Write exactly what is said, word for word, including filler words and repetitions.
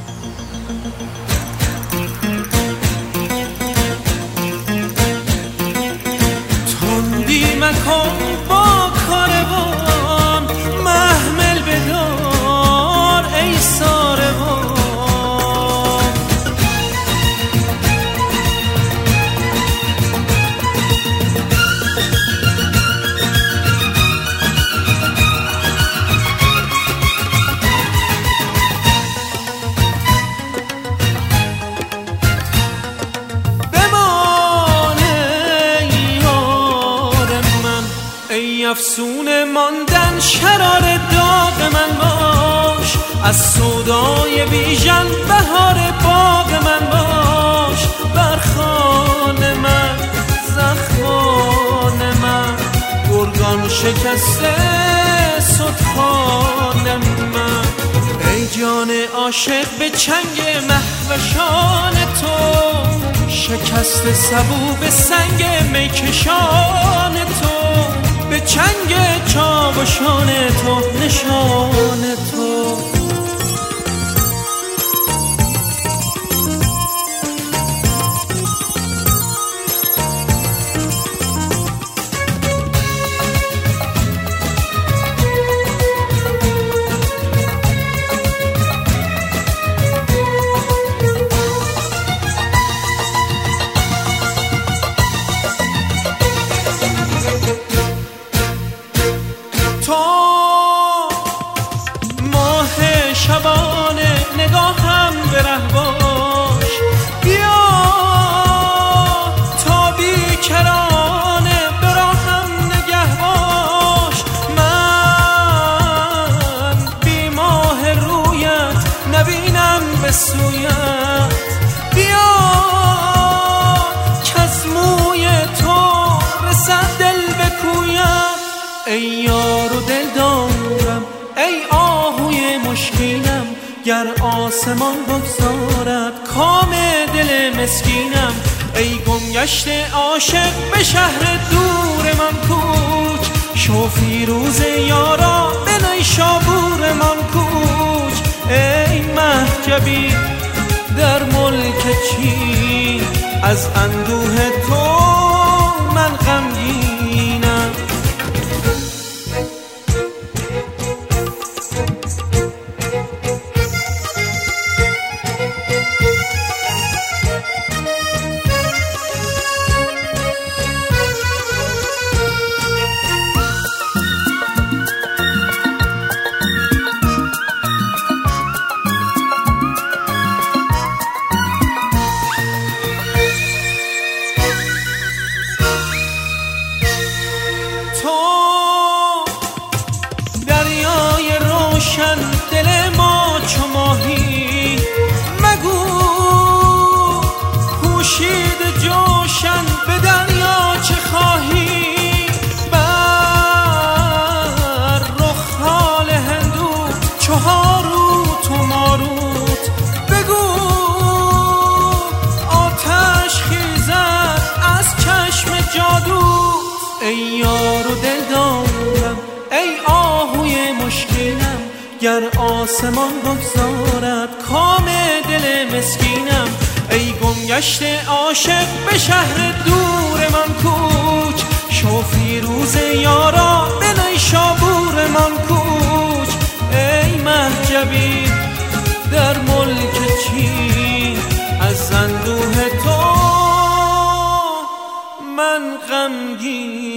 تندی مکن با کاروان، محمل بدار ای ساروان. ای افسون ماندن شرار داغ من باش، از سودای بیژن بهار باغ من باش. بر خان من زخمان من، گرگان شکسته ستخوان من. ای جان عاشق به چنگ مهوشان تو، شکست سبو به سنگ میکشان تو. به چنگ چاوشان تو نشان تو. شبانه نگاهم به ره باش، بیا تا بیکرانه به راهم نگه باش. من بی ماه رویت نبینم به سویت، بیا کز موی تو رسد دل به کویت. ای یار و دل دارم، ای آهوی مشکینم، گر آسمان بگذارد کام دل مسکینم. ای گمگشت عاشق به شهر دور من کوچ، شو فیروز یارا به نیشابور من کوچ. ای مهجبی در ملک چین، از اندوه تو من غمگینم. دریای روشن دل ما چو ماهی، مگو پوشید جوشن به دریا چه خواهی. بر رخال هندو چهاروت و ماروت، بگو آتش خیزد از چشم جادو. ای یار و دل دارم، ای آهوی مشکینم، گر آسمان بگذارد کام دل مسکینم. ای گمگشت عاشق به شهر دور من کوچ، شو فیروز یارا به نیشابور من کوچ. ای مهجبی در ملک چین، از اندوه تو من غمگین.